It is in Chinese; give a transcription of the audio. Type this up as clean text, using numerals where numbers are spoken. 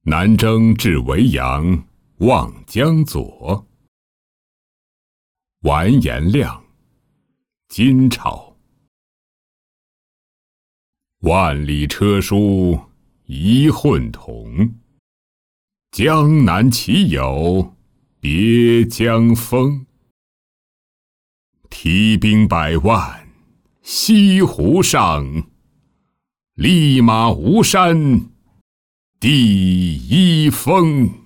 南征至维扬，望江左。完颜亮，金朝。万里车书一混同，江南岂有别江风。提兵百万西湖上，立马吴山第一峰。